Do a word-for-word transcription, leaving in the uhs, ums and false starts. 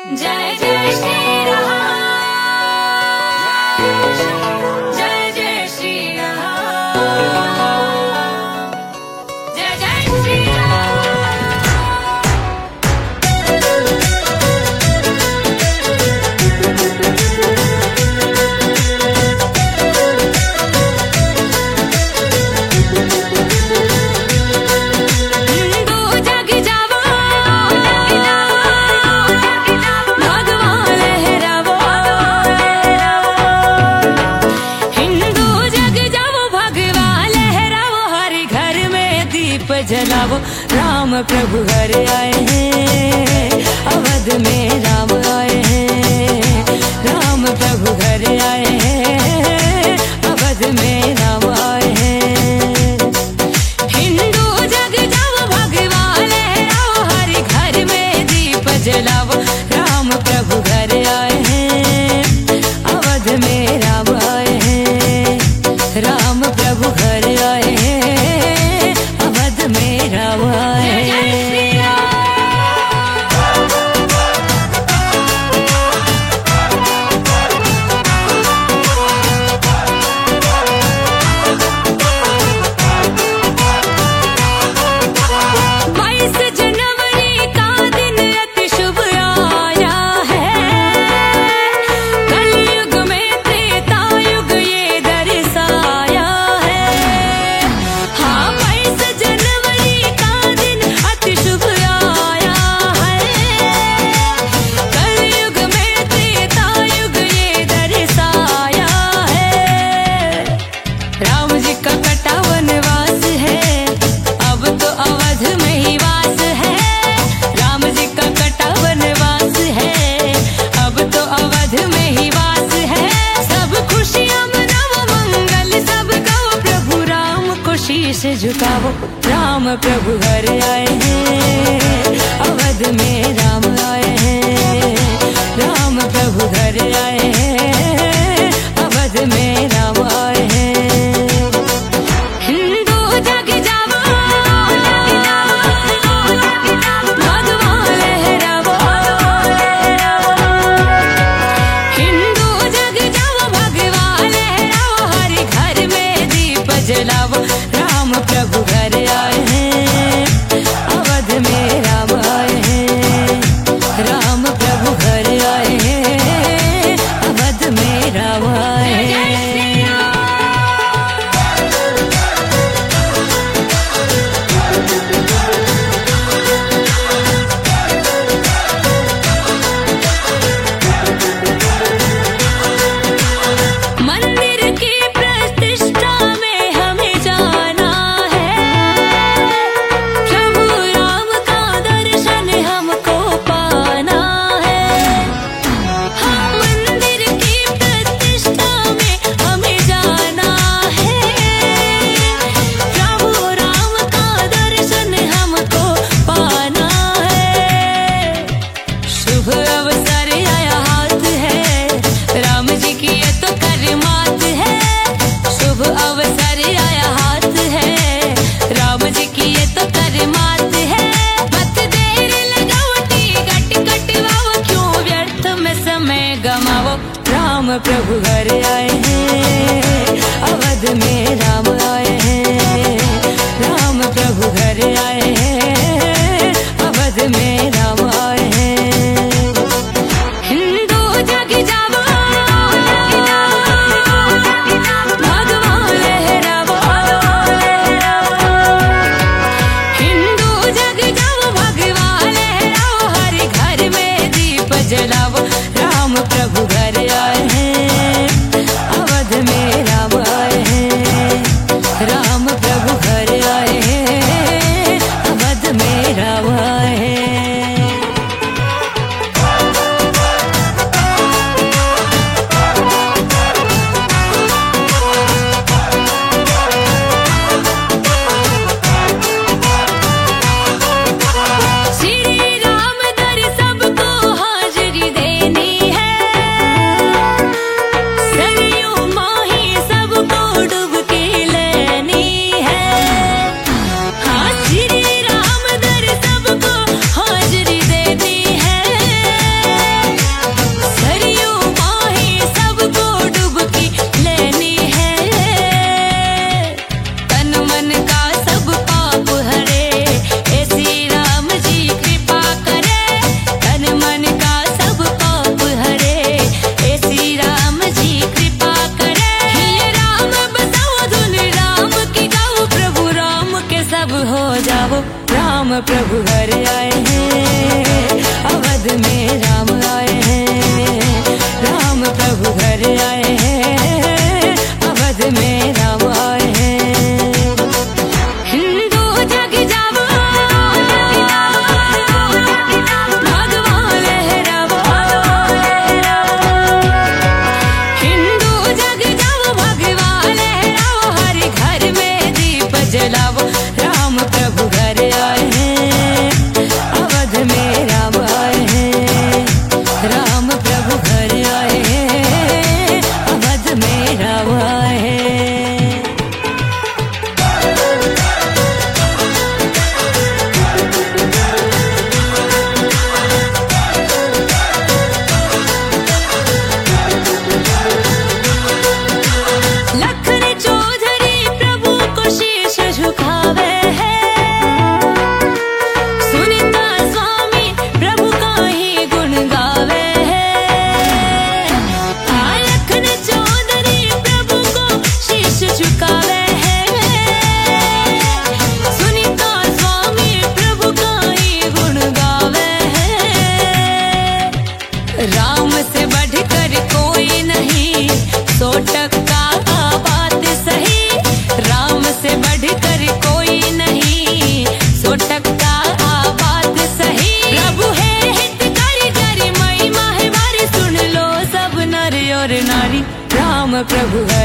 जय जय श्री राम, जय जय श्री राम, जय जय श्री जलावो, राम प्रभु घर आए हैं, अवध में राम आए हैं। राम प्रभु घर आए हैं, अवध में राम आए हैं। हिंदू जग जाओ, भगवान लहराओ, हर घर में दीप जलाओ, राम प्रभु घर आए हैं, अवध में राम आए हैं। राम प्रभु घर आए हैं, मेरा बाईस जनवरी का दिन अति शुभ आया है। कलयुग में त्रेता युग ये दर्शाया है। हाँ, बाईस जनवरी का दिन अति शुभ आया है। कलयुग में त्रेता युग ये दर्शाया है। राम जी का कटा वनवास है, अब तो अवध में ही वास है। राम जी का कटा वनवास है, अब तो अवध में ही वास है। सब खुशियाँ मनाओ, मंगल सब गाओ, प्रभु राम को शीश झुकाओ, राम प्रभु घर आए हैं, अवध में राम आए हैं। राम प्रभु घर आए हैं, अवध में राम आए हैं। हिंदू जग जाओ, भगवान लहराओ। हिंदू जग जाओ, भगवान लहराओ, हर घर में दीप जलाओ, राम प्रभु घर आए हैं, अवध में राम आए हैं। राम प्रभु घर आए हैं, अवध में राम आए हैं। मंदिर की प्रतिष्ठा में हमें जाना है, प्रभु राम का दर्शन हमको पाना है। हाँ, मंदिर की प्रतिष्ठा में हमें जाना है, प्रभु राम का दर्शन हमको पाना है। शुभ अवसर आया हाथ है, राम जी की ये तो करमात है। शुभ अवसर आया हाथ है, राम जी की ये तो करमात है। मत देर लगाओ, टिकट कटवाओ, क्यों व्यर्थ में समय गमाओ, राम प्रभु घर आए हैं, अवध में राम आए हैं। राम प्रभु घर आए हैं, अवध में राम आए हैं। हिंदू जग जाओ, भगवान लहराओ। हिंदू जग जाओ, भगवान लहराओ, हर घर में दीप जलाओ, राम प्रभु घर आए हैं, अवध में राम आए हैं। राम से बढ़कर कोई नहीं, सौ टक्का बात सही। राम से बढ़कर कोई नहीं, सौ टक्का बात सही। प्रभु है हितकारी जरी महिमा है भारी, सुन लो सब नर और नारी, राम प्रभु है